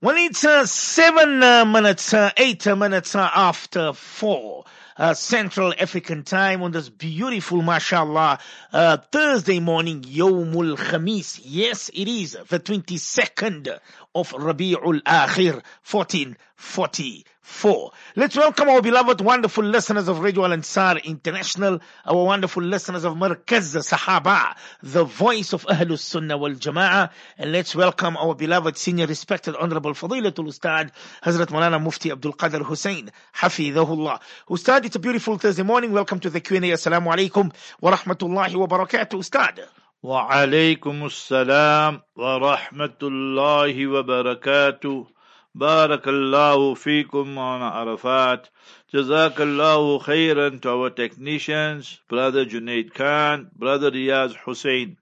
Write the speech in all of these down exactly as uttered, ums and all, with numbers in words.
Well, it's uh, seven uh, minutes, uh, eight uh, minutes uh, after four. Uh, Central African time on this beautiful, mashallah, uh, Thursday morning, Yawmul Khamis. Yes, it is the twenty-second of Rabi'ul Akhir, fourteen forty-four. Let's welcome our beloved, wonderful listeners of Radio Al Ansar International, our wonderful listeners of Markaz Sahaba, the voice of Ahlus Sunnah wal Jama'ah, and let's welcome our beloved, senior, respected, honorable Fadilatul Ustad, Hazrat Maulana Mufti Abdul Qadir Hussein, Hafidhahullah. Ustad, it's a beautiful Thursday morning. Welcome to the Q and A. Assalamu alaikum wa rahmatullahi wa barakatuh, Ustad. Wa alaykum assalam wa rahmatullahi wa barakatuh. Barakallahu feekum on Arafat. Jazakallahu khairan to our technicians, Brother Junaid Khan, Brother Riyaz Hussein.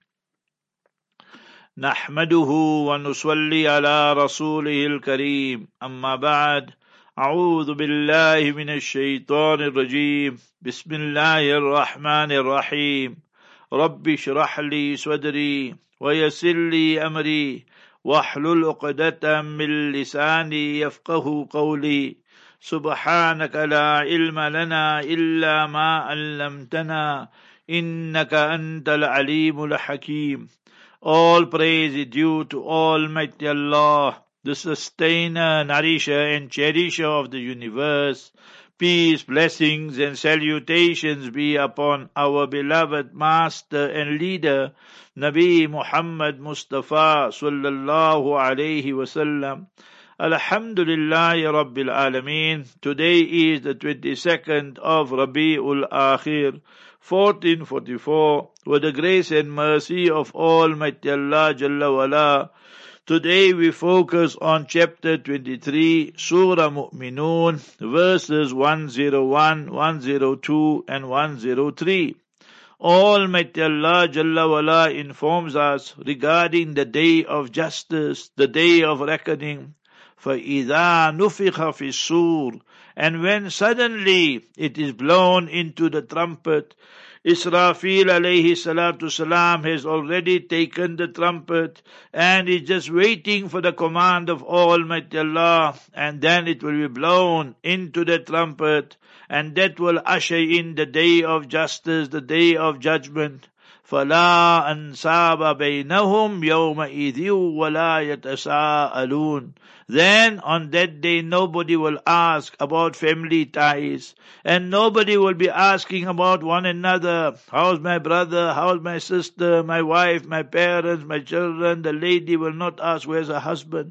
Nahmaduhu wa nusalli ala rasulihil kareem. Amma ba'd. أعوذ بالله من الشيطان الرجيم بسم الله الرحمن الرحيم رب اشرح لي صدري ويسر لي أمري واحلل عقدة من لساني يفقه قولي سبحانك لا علم لنا إلا ما علمتنا إنك أنت العليم الحكيم. All praise is due to Almighty Allah, the sustainer, nourisher and cherisher of the universe. Peace, blessings and salutations be upon our beloved master and leader, Nabi Muhammad Mustafa sallallahu alayhi wasallam. Alhamdulillahi Rabbil Alameen. Today is the twenty-second of Rabi'ul Akhir, fourteen forty-four. With the grace and mercy of Almighty Allah Jalla wala, today we focus on chapter twenty-three, Surah Mu'minun, verses one oh one, one oh two and one oh three. Almighty Allah Jalla wala informs us regarding the day of justice, the day of reckoning. فَإِذَا نُفِخَ فِي الصُّورِ, and when suddenly it is blown into the trumpet. Israfil alayhi salatu salam has already taken the trumpet and is just waiting for the command of Almighty Allah, and then it will be blown into the trumpet, and that will usher in the day of justice, the day of judgment. فَلَا أَنْسَابَ بَيْنَهُمْ يَوْمَئِذٍ وَلَا يَتَسَاءَلُونَ. Then on that day nobody will ask about family ties, and nobody will be asking about one another. How's my brother? How's my sister? My wife? My parents? My children? The lady will not ask where's her husband.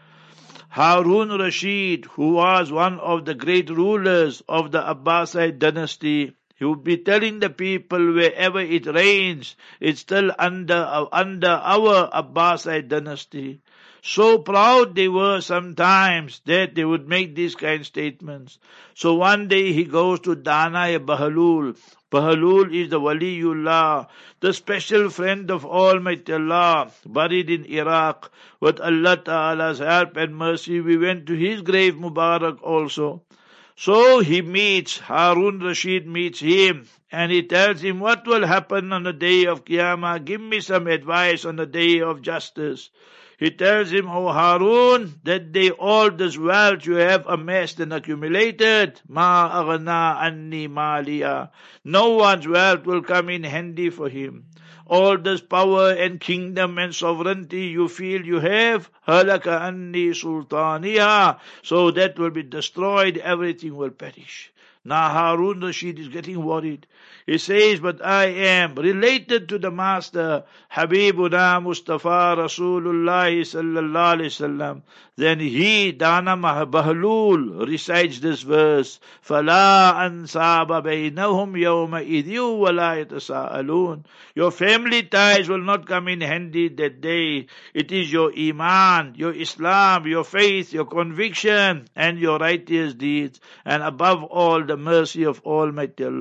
Harun Rashid, who was one of the great rulers of the Abbasid dynasty, he would be telling the people wherever it rains, it's still under, under our Abbasid dynasty. So proud they were sometimes that they would make these kind of statements. So one day he goes to Danai Bahlul. Bahlul is the Waliullah, the special friend of Almighty Allah, buried in Iraq. With Allah Ta'ala's help and mercy, we went to his grave Mubarak also. So he meets, Harun Rashid meets him, and he tells him what will happen on the day of Qiyamah. Give me some advice on the day of justice. He tells him, O Harun, that day all this wealth you have amassed and accumulated, ma aghna anni maliya. No one's wealth will come in handy for him. All this power and kingdom and sovereignty you feel you have, halaka anni sultaniya. So that will be destroyed, everything will perish. Now Harun Rashid is getting worried. He says, but I am related to the Master, Habibuna Mustafa Rasulullah sallallahu alayhi wasallam. Then he, Dana Bahlul, recites this verse, فَلَا أَنْسَابَ بَيْنَهُمْ يَوْمَئِذٍ وَلَا يَتَسَاءَلُونَ. Your family ties will not come in handy that day. It is your Iman, your Islam, your faith, your conviction, and your righteous deeds, and above all, the mercy of Almighty Allah.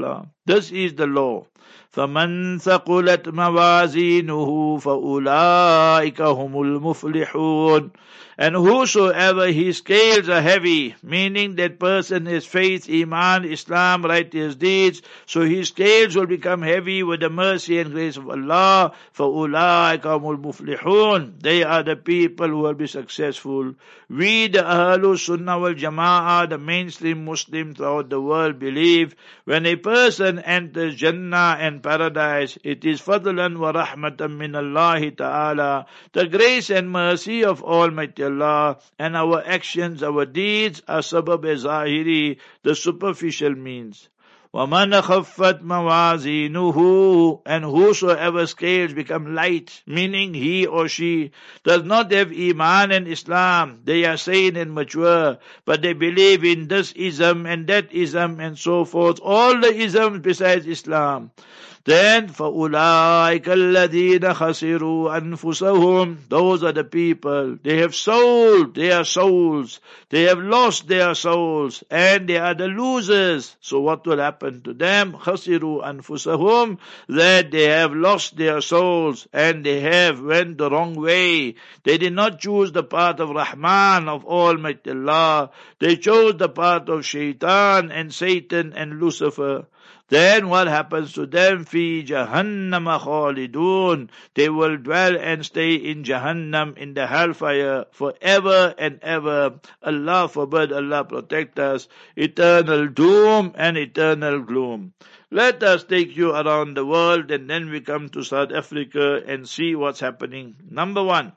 This is the law. فَمَنْ ثَقُلَتْ مَوَازِينُهُ فَأُولَٰئِكَ هُمُ الْمُفْلِحُونَ. And whosoever his scales are heavy, meaning that person has faith, Iman, Islam, righteous deeds, so his scales will become heavy with the mercy and grace of Allah. فَأُولَٰئِكَ هُمُ الْمُفْلِحُونَ. They are the people who will be successful. We, the Ahlul Sunnah wal Jama'ah, the mainstream Muslim throughout the world, believe when a person enters Jannah and paradise, it is fadlan wa rahmatan min Allah ta'ala, the grace and mercy of Almighty Allah, and our actions, our deeds are sabab zahiri, the superficial means. وَمَنْ خَفَّتْ مَوَازِينُهُ. And whosoever scales become light, meaning he or she does not have Iman and Islam, they are sane and mature, but they believe in this ism and that ism and so forth, all the isms besides Islam. Then فَأُولَٰئِكَ الَّذِينَ خَسِرُوا أَنفُسَهُمْ. Those are the people, they have sold their souls, they have lost their souls, and they are the losers. So what will happen to them? خَسِرُوا أَنفُسَهُمْ, that they have lost their souls, and they have went the wrong way. They did not choose the path of Rahman, of Almighty Allah. They chose the path of Shaitan and Satan and Lucifer. Then what happens to them? Fi Jahannam khalidun. They will dwell and stay in Jahannam, in the hellfire, forever and ever. Allah forbid, Allah protect us. Eternal doom and eternal gloom. Let us take you around the world, and then we come to South Africa and see what's happening. Number one,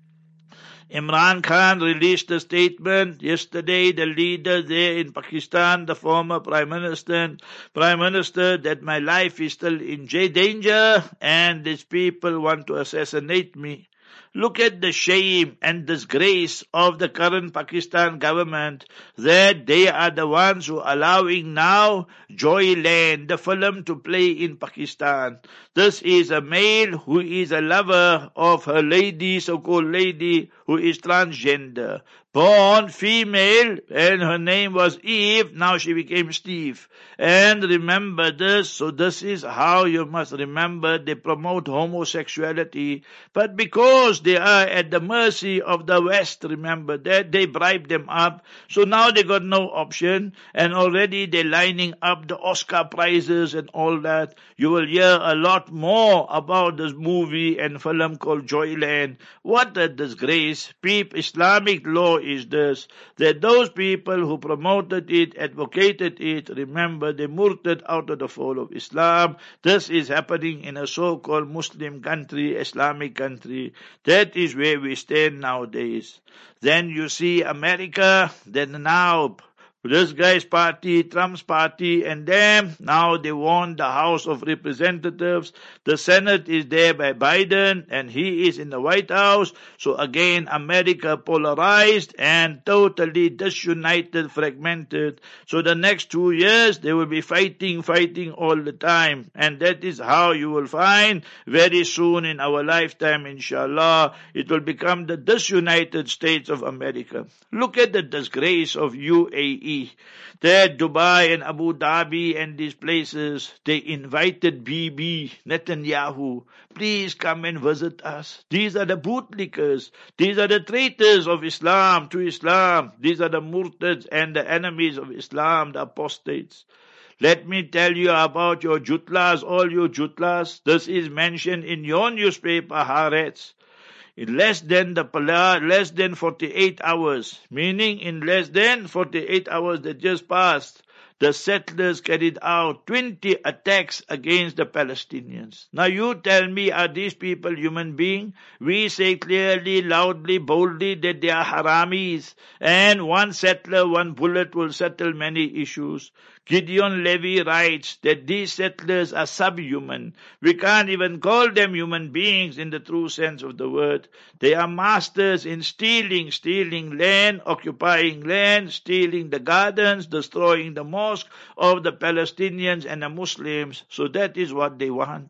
Imran Khan released a statement yesterday, the leader there in Pakistan, the former Prime Minister, Prime Minister, that my life is still in danger and these people want to assassinate me. Look at the shame and disgrace of the current Pakistan government, that they are the ones who are allowing now Joyland, the film, to play in Pakistan. This is a male who is a lover of her lady, so-called lady, who is transgender. Born female, and her name was Eve, now she became Steve. And remember this, so this is how you must remember, they promote homosexuality, but because they are at the mercy of the West, remember that, they bribe them up, so now they got no option, and already they're lining up the Oscar prizes and all that. You will hear a lot more about this movie and film called Joyland. What a disgrace. Peep, Islamic law is this, that those people who promoted it, advocated it, remember they murtad out of the fold of Islam. This is happening in a so-called Muslim country, Islamic country. That is where we stand nowadays. Then you see America, then now this guy's party, Trump's party, and them, now they won the House of Representatives. The Senate is there by Biden, and he is in the White House. So again, America polarized and totally disunited, fragmented. So the next two years, they will be fighting, fighting all the time. And that is how you will find very soon in our lifetime, inshallah, it will become the disunited States of America. Look at the disgrace of U A E. There, Dubai and Abu Dhabi and these places, they invited Bibi Netanyahu. Please come and visit us. These are the bootlickers. These are the traitors of Islam to Islam. These are the murtads and the enemies of Islam, the apostates. Let me tell you about your jutlas, all your jutlas. This is mentioned in your newspaper, Haaretz. In less than the less than forty-eight hours, meaning in less than forty-eight hours that just passed, the settlers carried out twenty attacks against the Palestinians. Now you tell me, are these people human beings? We say clearly, loudly, boldly that they are haramis, and one settler, one bullet will settle many issues. Gideon Levy writes that these settlers are subhuman. We can't even call them human beings in the true sense of the word. They are masters in stealing, stealing land, occupying land, stealing the gardens, destroying the mosque of the Palestinians and the Muslims. So that is what they want.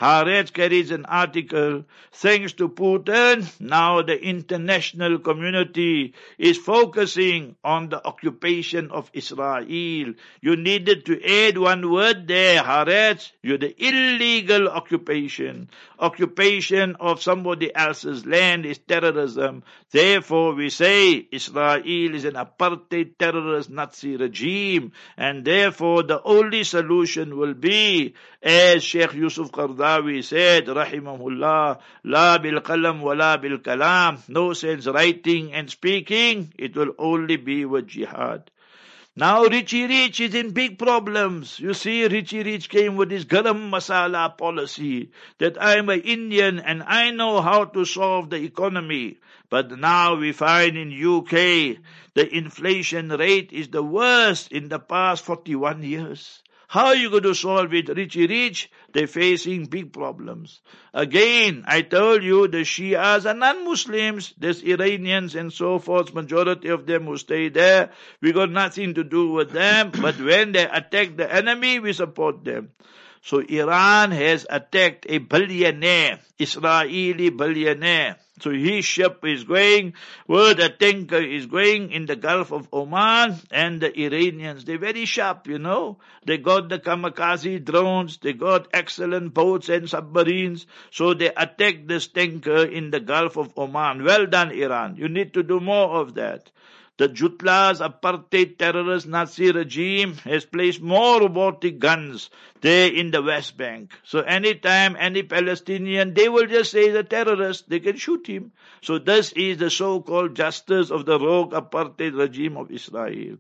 Haaretz carries an article, thanks to Putin, now the international community is focusing on the occupation of Israel. You needed to add one word there, Haaretz. You're the illegal occupation. Occupation of somebody else's land is terrorism. Therefore, we say Israel is an apartheid terrorist Nazi regime, and therefore the only solution will be, as Sheikh Yusuf Qardawi said, rahimahullah, la bil qalam wa la bil kalam, no sense writing and speaking, it will only be with jihad. Now Richie Rich is in big problems. You see, Richie Rich came with his garam masala policy that I'm an Indian and I know how to solve the economy. But now we find in U K the inflation rate is the worst in the past forty-one years. How are you going to solve it, Richie Rich? They're facing big problems. Again, I told you the Shias are non-Muslims. There's Iranians and so forth, majority of them who stay there. We got nothing to do with them. But when they attack the enemy, we support them. So Iran has attacked a billionaire, Israeli billionaire. So his ship is going, where the tanker is going in the Gulf of Oman, and the Iranians, they're very sharp, you know. They got the kamikaze drones, they got excellent boats and submarines, so they attacked this tanker in the Gulf of Oman. Well done, Iran. You need to do more of that. The Jutla's apartheid terrorist Nazi regime has placed more robotic guns there in the West Bank. So anytime any Palestinian, they will just say the terrorist, they can shoot him. So this is the so-called justice of the rogue apartheid regime of Israel.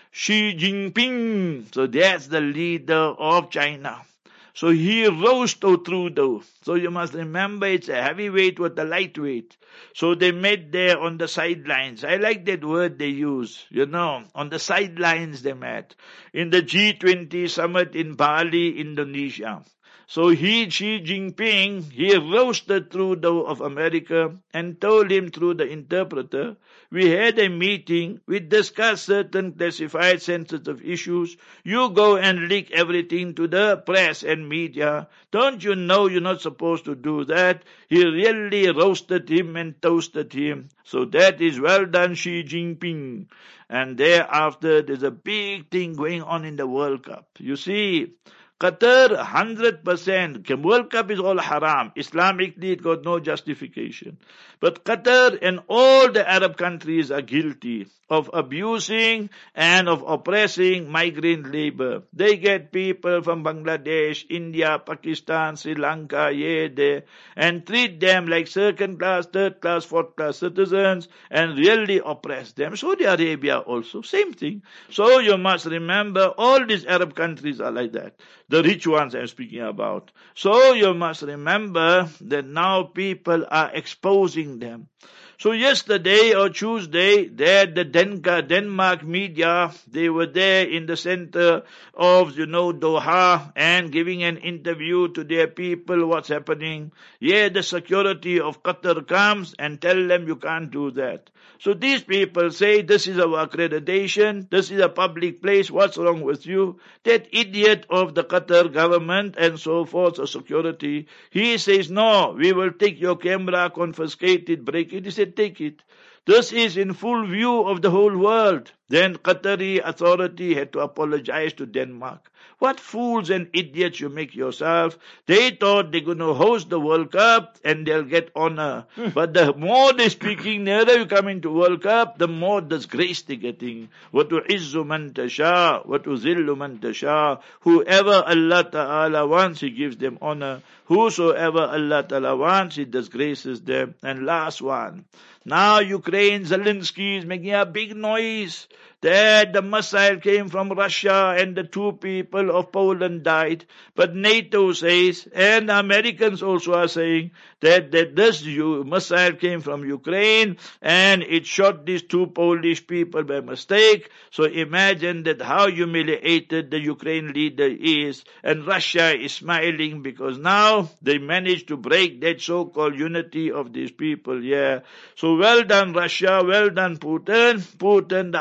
Xi Jinping, so that's the leader of China. So he rose to Trudeau. So you must remember it's a heavyweight with a lightweight. So they met there on the sidelines. I like that word they use, you know, on the sidelines they met. In the G twenty summit in Bali, Indonesia. So he, Xi Jinping, he roasted Trudeau of America and told him through the interpreter, we had a meeting, we discussed certain classified sensitive issues. You go and leak everything to the press and media. Don't you know you're not supposed to do that? He really roasted him and toasted him. So that is well done, Xi Jinping. And thereafter, there's a big thing going on in the World Cup. You see, Qatar, one hundred percent. World Cup is all haram. Islamically, it got no justification. But Qatar and all the Arab countries are guilty of abusing and of oppressing migrant labor. They get people from Bangladesh, India, Pakistan, Sri Lanka, yeah, there, and treat them like second class, third class, fourth class citizens and really oppress them. Saudi Arabia also, same thing. So you must remember, all these Arab countries are like that. The rich ones I'm speaking about. So you must remember that now people are exposing them. So yesterday or Tuesday, there the Denka, Denmark media, they were there in the center of, you know, Doha and giving an interview to their people, what's happening. Yeah, the security of Qatar comes and tell them you can't do that. So these people say, this is our accreditation, this is a public place, what's wrong with you? That idiot of the Qatar government and so forth, or security, he says, no, we will take your camera, confiscate it, break it. He said, take it. This is in full view of the whole world. Then Qatari authority had to apologize to Denmark. What fools and idiots you make yourself. They thought they're going to host the World Cup and they'll get honor. But the more they're speaking, nearer you come into World Cup, the more disgrace they're getting. وَتُعِزُّ مَنْ تَشَاءُ وَتُذِلُّ مَنْ تَشَاءُ. Whoever Allah Ta'ala wants, He gives them honor. Whosoever Allah Ta'ala wants, He disgraces them. And last one. Now Ukraine, Zelensky is making a big noise that the missile came from Russia and the two people of Poland died. But NATO says, and the Americans also are saying, that, that this missile came from Ukraine and it shot these two Polish people by mistake. So imagine that how humiliated the Ukraine leader is, and Russia is smiling because now they managed to break that so-called unity of these people. Yeah. So well done Russia, well done Putin. Putin the haram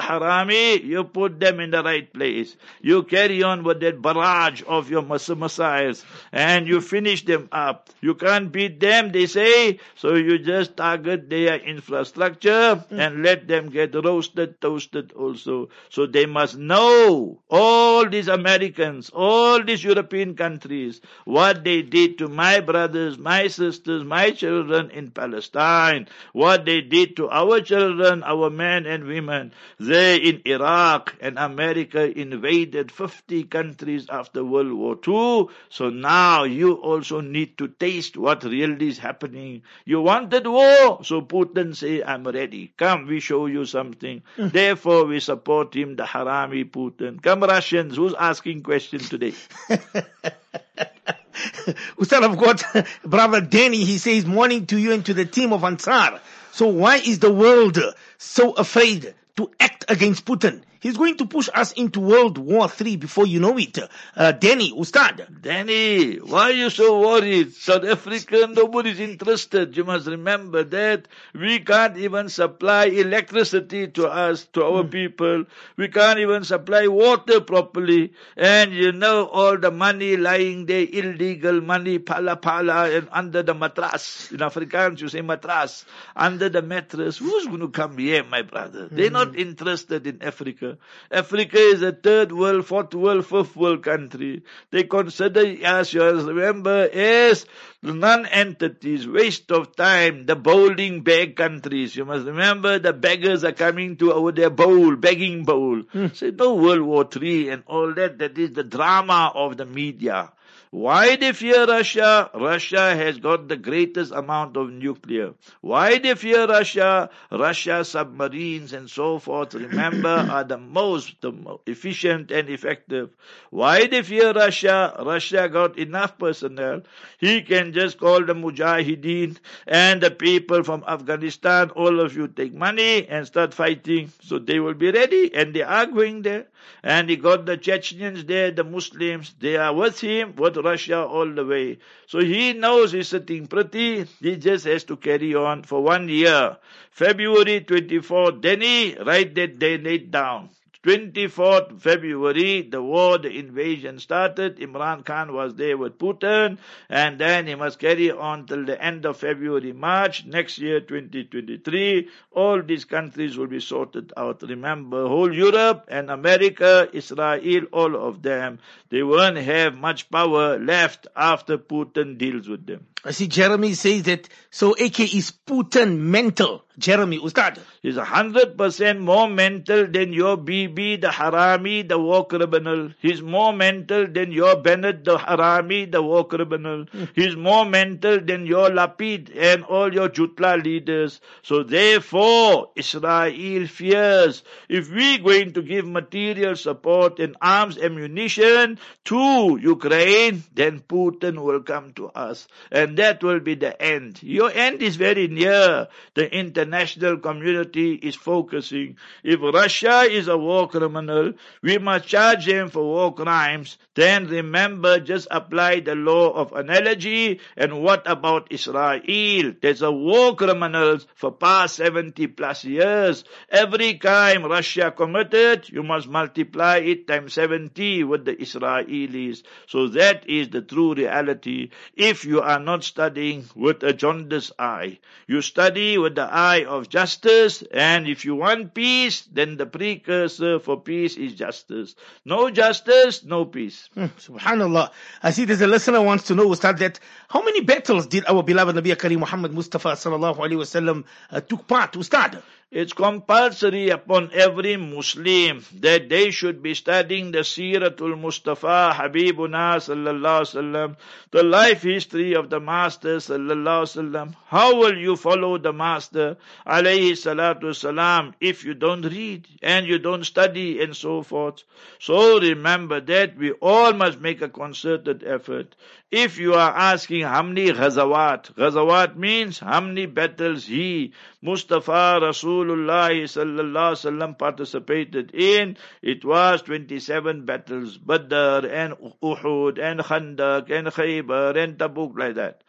army, you put them in the right place. You carry on with that barrage of your missiles and you finish them up. You can't beat them, they say, so you just target their infrastructure and let them get roasted, toasted also. So they must know, all these Americans, all these European countries, what they did to my brothers, my sisters, my children in Palestine, what they did to our children, our men and women there in Iraq, and America invaded fifty countries after World War Two. So now you also need to taste what really is happening. You wanted war, so Putin say, I'm ready. Come, we show you something. Therefore, we support him, the harami Putin. Come, Russians, who's asking questions today? Ustad, I've got Brother Danny. He says, morning to you and to the team of Ansar. So why is the world so afraid to act against Putin? He's going to push us into World War Three before you know it. Uh, Danny, Ustad. Danny, why are you so worried? South Africa, nobody's interested. You must remember that we can't even supply electricity to us, to our mm. people. We can't even supply water properly. And you know all the money lying there, illegal money, pala pala, and under the mattress. In Afrikaans you say mattress. Under the mattress. Who's going to come here, my brother? Mm. They're not interested in Africa. Africa is a third world, fourth world, fifth world country. They consider us, you remember, as non-entities, waste of time, the bowling bag countries. You must remember the beggars are coming to our their bowl, begging bowl. Hmm. Say no World War Three and all that. That is the drama of the media. Why they fear Russia? Russia has got the greatest amount of nuclear. Why they fear Russia? Russia submarines and so forth, remember, are the most, the most efficient and effective. Why they fear Russia? Russia got enough personnel. He can just call the Mujahideen and the people from Afghanistan, all of you take money and start fighting. So they will be ready, and they are going there. And he got the Chechens there, the Muslims, they are with him, with Russia all the way. So he knows he's sitting pretty, he just has to carry on for one year. February twenty-fourth, Denny, write that date down. twenty-fourth February, the war, the invasion started. Imran Khan was there with Putin, and then he must carry on till the end of February, March, next year, twenty twenty-three. All these countries will be sorted out. Remember, whole Europe and America, Israel, all of them, they won't have much power left after Putin deals with them. I see Jeremy says that, so A K is Putin mental. Jeremy, Ustad. He's a hundred percent more mental than your Bibi, the Harami, the war criminal. He's more mental than your Bennett, the Harami, the war criminal. Mm. He's more mental than your Lapid and all your Jutla leaders. So therefore, Israel fears, if we're going to give material support and arms ammunition to Ukraine, then Putin will come to us. And that will be the end. Your end is very near. The international community is focusing. If Russia is a war criminal, we must charge them for war crimes. Then remember, just apply the law of analogy. And what about Israel? There's a war criminals for past seventy plus years. Every crime Russia committed, you must multiply it times seventy with the Israelis. So that is the true reality. If you are not studying with a jaundiced eye, you study with the eye of justice, and if you want peace, then the precursor for peace is justice. No justice, no peace. Hmm, Subhanallah. I see there's a listener who wants to know, Ustad, that how many battles did our beloved Nabi Kareem Muhammad Mustafa sallallahu alaihi wasallam uh, took part, Ustad? It's compulsory upon every Muslim that they should be studying the Siratul Mustafa Habibuna sallallahu alaihi wasallam, the life history of the Master sallallahu alaihi wasallam. How will you follow the Master alayhi salatu salam if you don't read and you don't study and so forth? So remember that we all must make a concerted effort. If you are asking how many ghazawat, ghazawat means how many battles he, Mustafa Rasulullah sallallahu alaihi wasallam participated in, it was twenty-seven battles, Badr and Uhud and Khandaq and Khaybar and Tabuk, like that.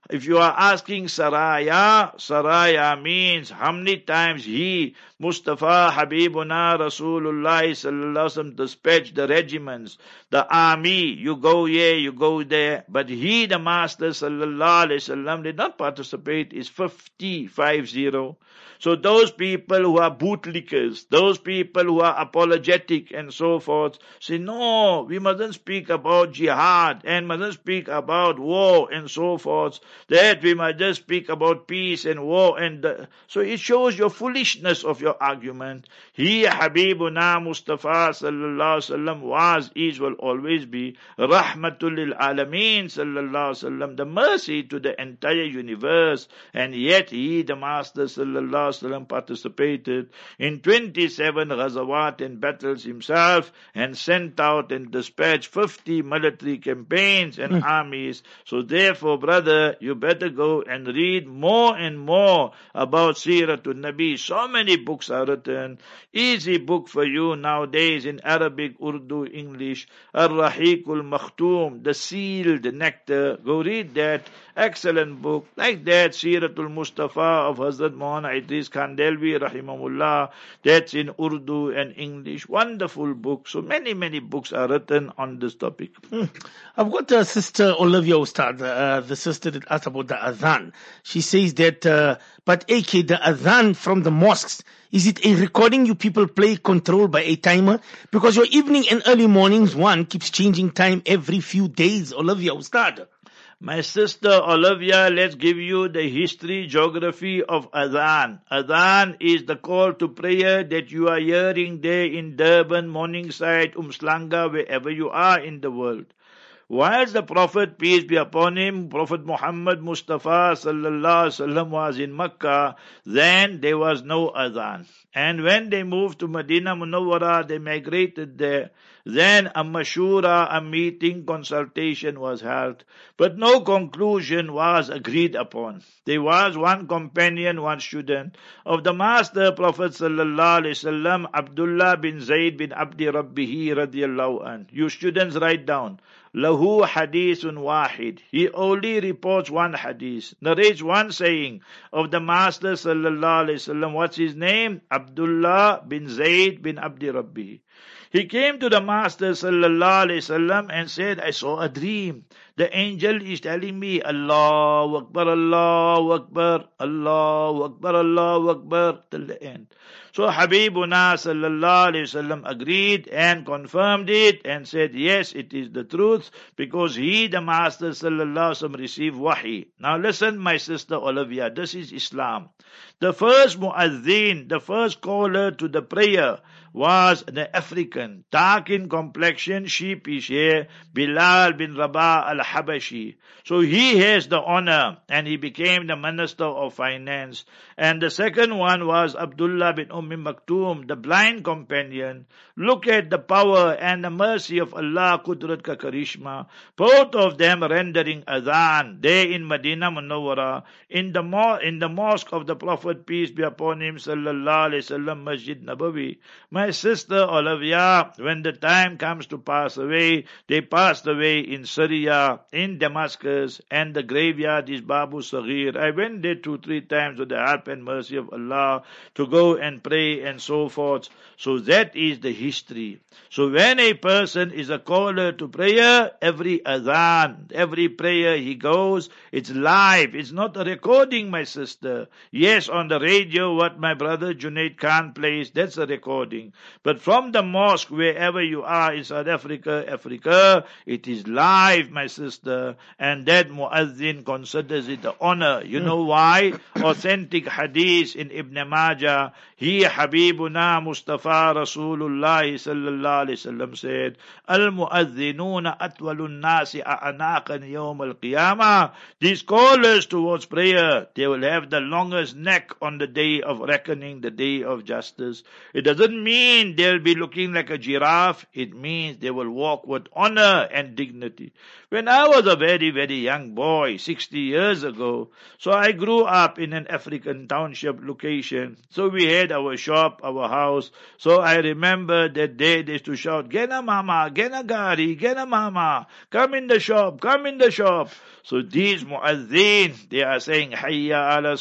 If you are asking Saraya, Saraya means how many times he, Mustafa Habibuna Rasulullah sallallahu alaihi wasallam, dispatched the regiments, the army, you go here, you go there. But he, the Master sallallahu alaihi wasallam, did not participate, is fifty, five zero. So those people who are bootlickers, those people who are apologetic and so forth, say, no, we mustn't speak about jihad and mustn't speak about war and so forth, that we must just speak about peace and war. And the, so it shows your foolishness of your argument. He, Habibuna Mustafa sallallahu alaihi wasallam, was, is, will always be Rahmatul lil Alameen sallallahu alaihi wasallam, the mercy to the entire universe. And yet he, the Master sallallahu participated in twenty-seven ghazawat and battles himself, and sent out and dispatched fifty military campaigns and mm. armies. So therefore, brother, you better go and read more and more about Siratul Nabi. So many books are written. Easy book for you nowadays in Arabic, Urdu, English. Ar-Rahiqul Makhtoom, the sealed nectar. Go read that. Excellent book. Like that, Siratul Mustafa of Hazrat Maulana Idris Khandelwi rahimahullah. That's in Urdu and English. Wonderful book. So many, many books are written on this topic. Hmm. I've got uh, Sister Olivia Ustad, uh, the sister that asked about the adhan. She says that, uh, but A K, the adhan from the mosques, is it a recording you people play controlled by a timer? Because your evening and early mornings one keeps changing time every few days, Olivia Ustad. My sister Olivia, let's give you the history, geography of Adhan. Adhan is the call to prayer that you are hearing there in Durban, Morningside, Umslanga, wherever you are in the world. Whilst the Prophet, peace be upon him, Prophet Muhammad Mustafa sallallahu alaihi wasallam was in Makkah, then there was no Adhan. And when they moved to Medina Munawwara, they migrated there. Then a mashura, a meeting, consultation was held. But no conclusion was agreed upon. There was one companion, one student of the Master Prophet sallallahu alaihi wasallam, Abdullah bin Zayd bin Abdi Rabbihi radiyallahu anh. You students write down. Lahu hadithun wahid. He only reports one hadith, narrates one saying of the Master sallallahu alaihi wasallam. What's his name? Abdullah bin Zayd bin Abdi Rabbihi. He came to the Master sallallahu alaihi wasallam and said, I saw a dream. The angel is telling me, Allahu Akbar, Allahu Akbar, Allahu Akbar, Allahu Akbar, till the end. So Habibuna sallallahu alaihi wasallam agreed and confirmed it and said, yes, it is the truth, because he, the Master sallallahu alaihi wasallam, received wahi. Now listen, my sister Olivia, this is Islam. The first muazzin, the first caller to the prayer, was the African, dark in complexion, sheepish hair, Bilal bin Rabah al-Habashi. So he has the honor, and he became the Minister of Finance. And the second one was Abdullah bin Umm Maktoum, the blind companion. Look at the power and the mercy of Allah, Qudrat ka Karishma. Both of them rendering adhan there in Medina Munawwara, in the mo- in the mosque of the Prophet, peace be upon him, sallallahu alaihi wasallam, Masjid Nabawi. My sister Olivia, when the time comes to pass away, they passed away in Syria, in Damascus, and the graveyard is Babu Saghir. I went there two, three times with the help and mercy of Allah to go and pray and so forth. So that is the history. So when a person is a caller to prayer, every adhan, every prayer he goes, it's live. It's not a recording, my sister. Yes, on the radio, what my brother Junaid Khan plays, that's a recording. But from the mosque, wherever you are in South Africa, Africa, it is live, my sister. And that muazzin considers it an honor. You know why? Authentic hadith in Ibn Majah, he Habibuna Mustafa Rasulullah sallallahu alaihi wasallam said, Al-mu'adhinuna atwalun nasi a'anaqan yawm al-qiyamah. These callers towards prayer, they will have the longest neck on the day of reckoning, the day of justice. It doesn't mean they'll be looking like a giraffe. It means they will walk with honor and dignity. When I was a very, very young boy, sixty years ago, so I grew up in an African township location. So we had our shop, our house. So I remember that day they used to shout, Gena mama, Gena gari, Gena mama, come in the shop, come in the shop. So these muazzin, they are saying, Hayya ala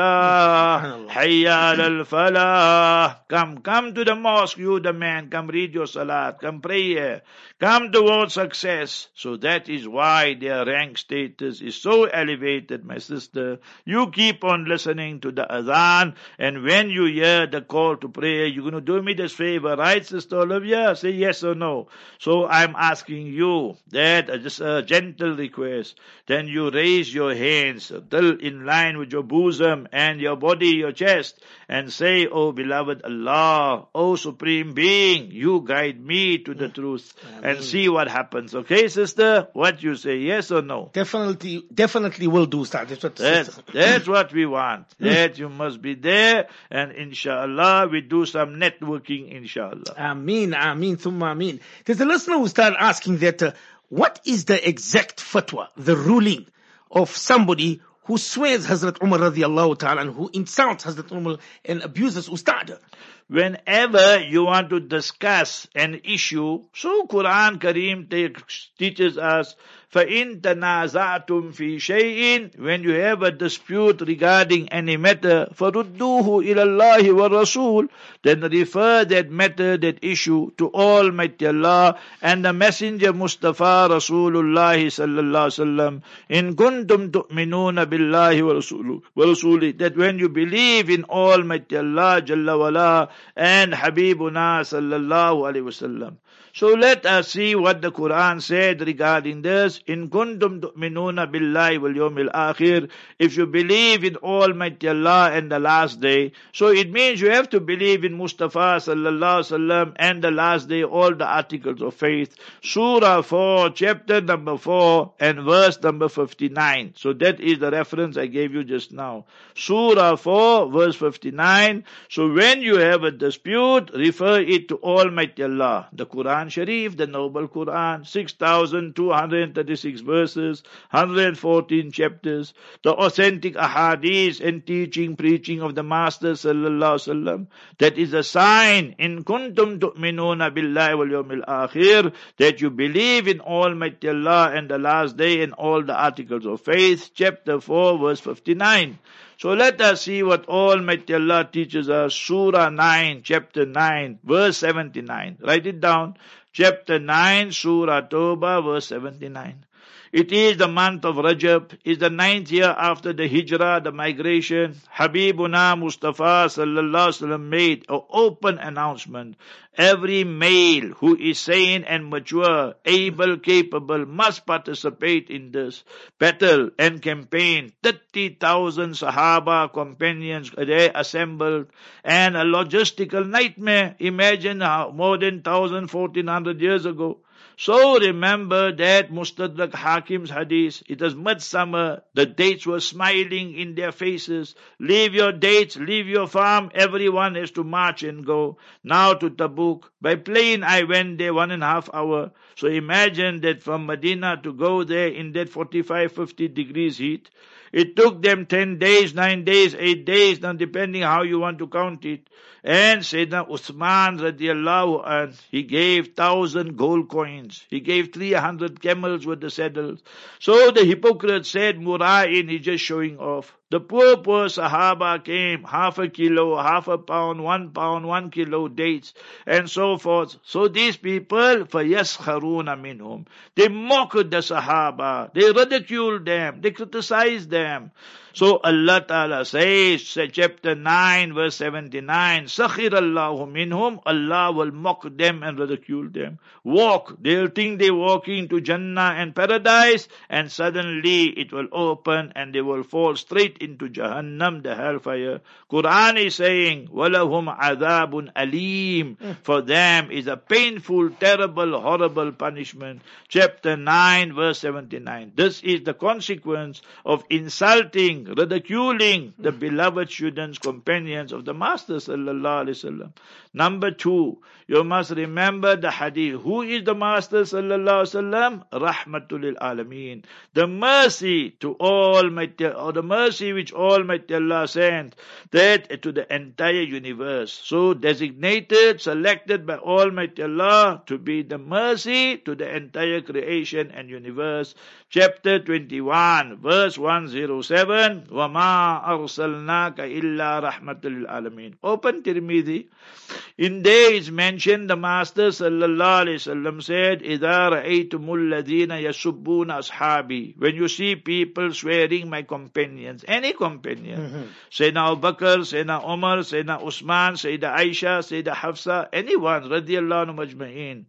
salah, Hayya ala falah. Come, come to the mosque, you the man, come read your salat, come pray here, come towards success. So that is why their rank status is so elevated, my sister. You keep on listening to the adhan, and when you hear the call to prayer, you're going to do me this favor, right, Sister Olivia? Say yes or no. So I'm asking you that, uh, just a gentle request, then you raise your hands till in line with your bosom and your body, your chest, and say, Oh beloved Allah, Oh Supreme Being, you guide me to the truth. Amen. And see what happens. Okay, sister? What you say, yes or no? Definitely, definitely will do, Ustad. That's what, that's, that's what we want. That you must be there, and inshallah we do some networking, inshallah. Ameen, ameen, thumma ameen. There's a listener who started asking that, uh, what is the exact fatwa, the ruling of somebody who swears Hazrat Umar radiallahu ta'ala and who insults Hazrat Umar and abuses Ustad? Whenever you want to discuss an issue, so Quran Kareem teaches us, فَإِن تَنَازَعْتُمْ فِي شَيْءٍ, when you have a dispute regarding any matter, فَرُدُّوهُ إِلَى اللَّهِ وَالرَّسُولِ, then refer that matter, that issue to Almighty Allah and the Messenger Mustafa Rasulullah sallallahu alaihi wasallam. In kuntum tu'minuna billahi wa rasuli, that when you believe in Almighty Allah Jalla wala and Habibuna sallallahu alaihi wasallam. So let us see what the Quran said regarding this. In kuntum tu'minuna billahi wal yawmil akhir, if you believe in Almighty Allah and the last day, so it means you have to believe in Mustafa sallallahu alaihi wasallam and the last day, all the articles of faith. Surah four, chapter number four and verse number fifty-nine. So that is the reference I gave you just now. Surah four, verse fifty-nine. So when you have a dispute, refer it to Almighty Allah. The Quran Sharif, the noble Quran, six thousand two hundred thirty-six verses, one hundred fourteen chapters, the authentic ahadith and teaching, preaching of the Master sallallahu alaihi wasallam. That is a sign, in kuntum tu'minuna billahi wal yawmil akhir, that you believe in Almighty Allah and the last day and all the articles of faith. Chapter four, verse fifty-nine. So let us see what Almighty Allah teaches us. Surah nine, chapter nine, verse seventy-nine. Write it down. Chapter nine, Surah Tawbah, verse seventy-nine. It is the month of Rajab, is the ninth year after the Hijrah, the migration. Habibuna Mustafa sallallahu alaihi wasallam made an open announcement. Every male who is sane and mature, able, capable, must participate in this battle and campaign. thirty thousand Sahaba companions, they assembled, and a logistical nightmare. Imagine how more than one thousand, fourteen hundred years ago. So remember that Mustadrak Hakim's hadith, it was midsummer, the dates were smiling in their faces. Leave your dates, leave your farm, everyone has to march and go. Now to Tabuk. By plane I went there one and a half hour. So imagine that from Medina to go there in that forty-five, fifty degrees heat. It took them ten days, nine days, eight days, now depending how you want to count it. And Sayyidina Uthman radiallahu anh, he gave thousand gold coins. He gave three hundred camels with the saddles. So the hypocrite said, Mura'in, he's just showing off. The poor, poor Sahaba came, half a kilo, half a pound, one pound, one kilo dates, and so forth. So these people, فَيَسْخَرُونَ مِنْهُمْ, they mocked the Sahaba, they ridiculed them, they criticized them. So Allah Ta'ala says, chapter nine, verse seventy-nine, سَخِرَ اللَّهُ مِنْهُمْ, Allah will mock them and ridicule them. Walk, they'll think they're walking to Jannah and paradise, and suddenly it will open and they will fall straight into Jahannam, the hellfire. Quran is saying, وَلَهُمْ عَذَابٌ أَلِيمٌ, for them is a painful, terrible, horrible punishment. Chapter nine, verse seventy-nine. This is the consequence of insulting mocking, ridiculing the beloved students, companions of the Master sallallahu alaihi wasallam. Number two, you must remember the hadith. Who is the Master sallallahu alaihi wasallam? Rahmatul lil alameen. The mercy to Almighty, or the mercy which Almighty Allah sent, that to the entire universe. So designated, selected by Almighty Allah to be the mercy to the entire creation and universe. Chapter twenty-one, verse one oh seven, وَمَا أَرْسَلْنَاكَ إِلَّا رَحْمَةً لِلْعَالَمِينَ. Open Tirmidhi. In there is mentioned the Master sallallahu alaihi wasallam said, إِذَا رَأَيْتُمُ الَّذِينَ يَسُبُّونَ أَصْحَابِي. When you see people swearing my companions, any companion, mm-hmm. Sayyidina Abu Bakr, Sayyidina Umar, Sayyidina Usman, Sayyidina Aisha, Sayyidina Hafsa, anyone, radiyallahu anhu majma'in.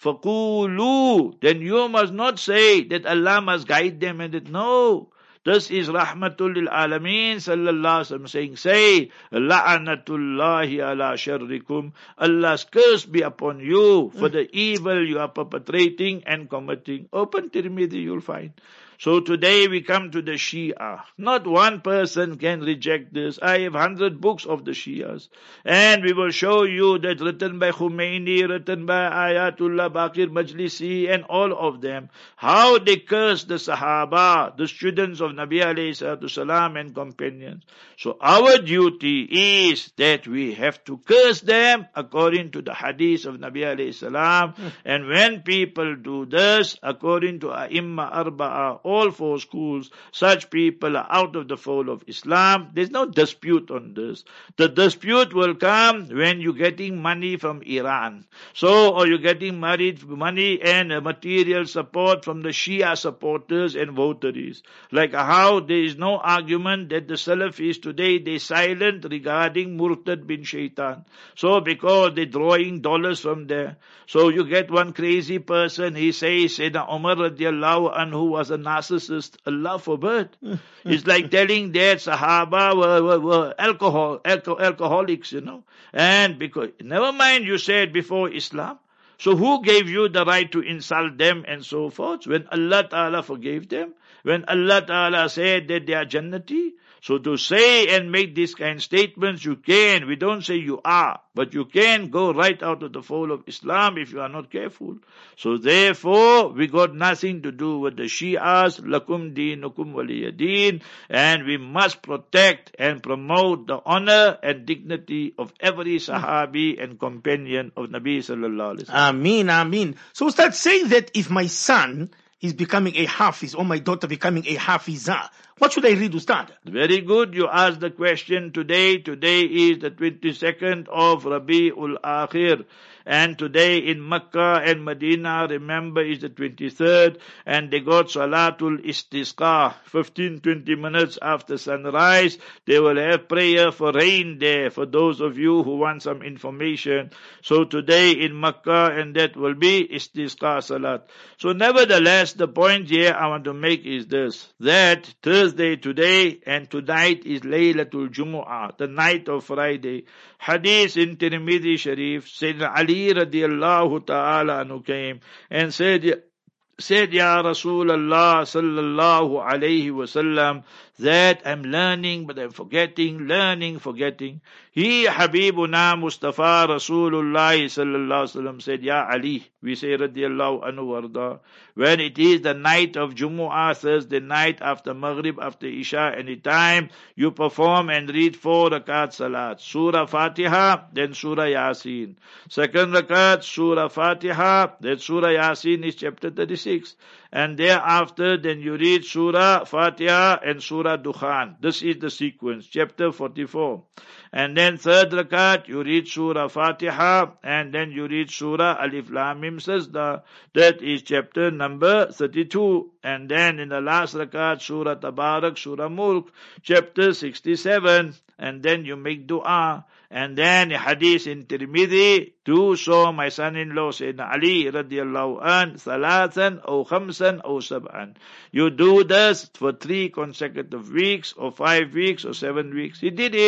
فَقُولُوا. Then you must not say that Allah must guide them and that, no. This is Rahmatul lil Alameen sallallahu alaihi wasallam saying, say, La'anatullahi ala sharrikum. Allah's curse be upon you for the evil you are perpetrating and committing. Open Tirmidhi, you'll find. So today we come to the Shia. Not one person can reject this. I have hundred books of the Shias. And we will show you that written by Khomeini, written by Ayatullah Baqir Majlisi, and all of them, how they curse the Sahaba, the students of Nabi alayhi salatu salam and companions. So our duty is that we have to curse them according to the hadith of Nabi alayhi salam. And when people do this, according to A'imma Arba'ah, all four schools, such people are out of the fold of Islam. There's no dispute on this. The dispute will come when you're getting money from Iran. So, or you're getting married, money and uh, material support from the Shia supporters and votaries. Like how there is no argument that the Salafis today, they silent regarding Murtad bin Shaitan. So, because they're drawing dollars from there. So, you get one crazy person, he says, Sayyidina Umar radiallahu anhu was a narcissist. Allah forbid. It's like telling that Sahaba were, were, were alcohol, alco- alcoholics, you know. And because, never mind you said before Islam. So who gave you the right to insult them and so forth? When Allah Ta'ala forgave them? When Allah Ta'ala said that they are Jannati? So to say and make these kind of statements, you can. We don't say you are. But you can go right out of the fold of Islam if you are not careful. So therefore, we got nothing to do with the Shias, lakum deenukum waliyadeen, and we must protect and promote the honor and dignity of every Sahabi and companion of Nabi sallallahu alaihi wasallam. Ameen, ameen. So start saying that if my son is becoming a Hafiz or my daughter becoming a Hafizah, what should I read, Ustad? Very good. You asked the question today. Today is the twenty-second of Rabi'ul Akhir. And today in Mecca and Medina, remember, is the twenty-third. And they got Salatul Istisqa. fifteen to twenty minutes after sunrise. They will have prayer for rain there for those of you who want some information. So today in Mecca, and that will be Istisqa Salat. So nevertheless, the point here I want to make is this. That Thursday today and tonight is Laylatul Jumu'ah, the night of Friday. Hadith in Tirmidhi Sharif, Sayyidina Ali radiallahu ta'ala anhu came and said, said, Ya Rasulullah sallallahu alayhi wasallam, that I'm learning but I'm forgetting, learning, forgetting. He, Habibuna Mustafa Rasulullah sallallahu alayhi wasallam said, Ya Ali, we say radiallahu anhu warda, when it is the night of Jumu'ah, Thursday night after Maghrib, after Isha, any time, you perform and read four rakat salat. Surah Fatiha, then Surah Yasin. Second rakat, Surah Fatiha, then Surah Yasin is chapter thirty-six. And thereafter, then you read Surah Fatiha and Surah Dukhan. This is the sequence, chapter forty-four. And then third rakat, you read Surah Fatiha, and then you read Surah Alif Lam Mim Sajda. That is chapter number thirty-two. And then in the last rakat, Surah Tabarak, Surah Mulk, chapter sixty-seven. And then you make dua. And then a hadith in Tirmidhi, do so my son-in-law Sayyidina Ali radiallahu an, thalathan or khamsan or sab'an. You do this for three consecutive weeks or five weeks or seven weeks. He did it.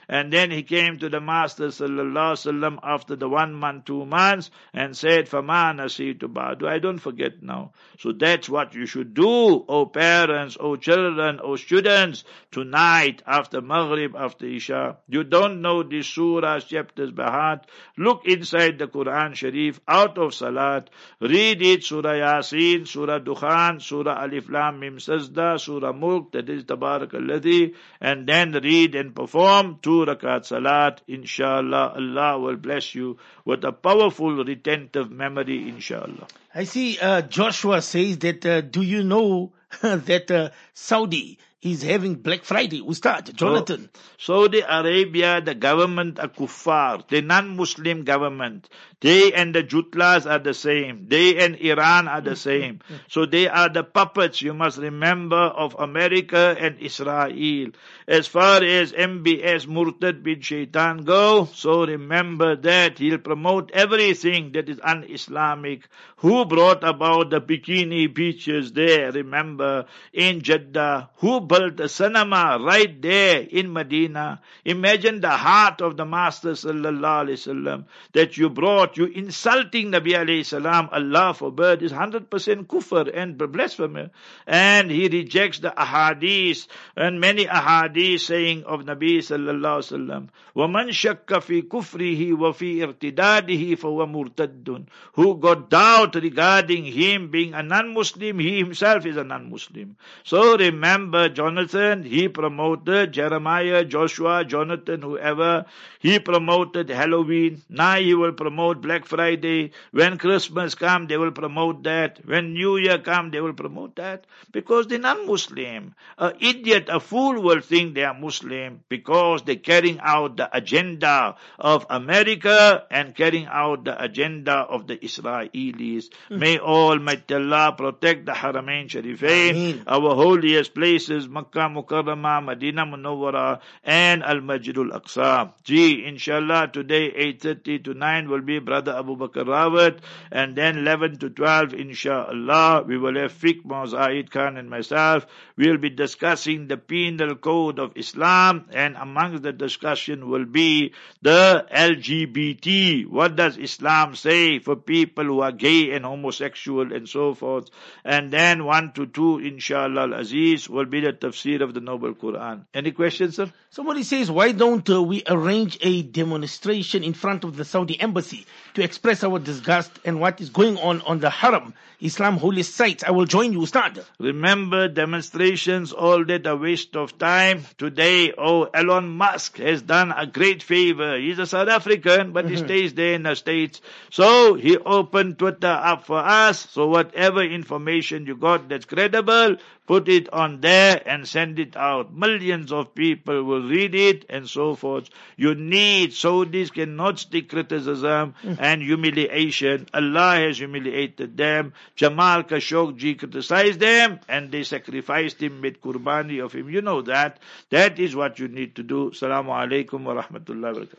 And then he came to the Master sallallahu alaihi wasallam after the one month, two months, and said, "Fama nasitu ba'du." I don't forget now. So that's what you should do, O parents, O children, O students, tonight after Maghrib, after Isha. You don't know these surahs, chapters by heart. Look inside the Quran Sharif, out of Salat. Read it, Surah Yasin, Surah Dukhan, Surah Alif Lam Mim Sajda, Surah Mulk, that is Tabarak Alladhi, and then read and perform two rakat Salat. Inshallah, Allah will bless you with a powerful retentive memory, inshallah. I see uh, Joshua says that, uh, do you know that uh, Saudi is having Black Friday? Ustad, Jonathan. So, Saudi Arabia, the government are kuffar, the non-Muslim government. They and the Jutlas are the same. They and Iran are the same. So they are the puppets, you must remember, of America and Israel. As far as M B S Murtad bin Shaitan go, so remember that he'll promote everything that is un-Islamic. Who brought about the bikini beaches there, remember, in Jeddah? Who built the cinema right there in Medina? Imagine the heart of the Master sallallahu alaihi wasallam that you brought. You insulting Nabi alayhi salam, Allah forbid, is one hundred percent kufr and blasphemy. And he rejects the ahadith and many ahadith saying of Nabi sallallahu alaihi wasallam, وَمَنْ شَكَّ فِي كُفْرِهِ وَفِي ارْتِدَادِهِ فَهُوَ مُرْتَدٌ. Who got doubt regarding him being a non-Muslim, he himself is a non-Muslim. So remember, Jonathan, he promoted Jeremiah, Joshua, Jonathan, whoever, he promoted Halloween. Now he will promote Black Friday. When Christmas come, they will promote that. When New Year come, they will promote that. Because they're non-Muslim. An idiot, a fool will think they are Muslim because they're carrying out the agenda of America and carrying out the agenda of the Israelis. Mm. May Almighty Allah protect the Haramain Sharifain, our holiest places, Makkah Mukarramah, Medina Munawwara, and Al-Masjid Al-Aqsa. Gee, inshallah, today eight thirty to nine will be Brother Abu Bakr Rawat, and then eleven to twelve, inshallah, we will have Fiqh Zaid Khan and myself. We will be discussing the penal code of Islam, and amongst the discussion will be the L G B T. What does Islam say for people who are gay and homosexual and so forth? And then one to two, inshallah al-Aziz, will be the tafsir of the Noble Quran. Any questions, sir? Somebody says, why don't uh, we arrange a demonstration in front of the Saudi embassy to express our disgust and what is going on on the Haram, Islam holy sites? I will join you, Ustad. Remember, demonstrations, all that a waste of time. Today, oh, Elon Musk has done a great favor. He's a South African, but mm-hmm. he stays there in the States. So he opened Twitter up for us. So whatever information you got that's credible, put it on there and send it out. Millions of people will read it and so forth. You need, Saudis cannot stick criticism mm. and humiliation. Allah has humiliated them. Jamal Khashoggi criticized them and they sacrificed him, made qurbani of him. You know that. That is what you need to do. Assalamu alaikum wa rahmatullahi wa barakatuh.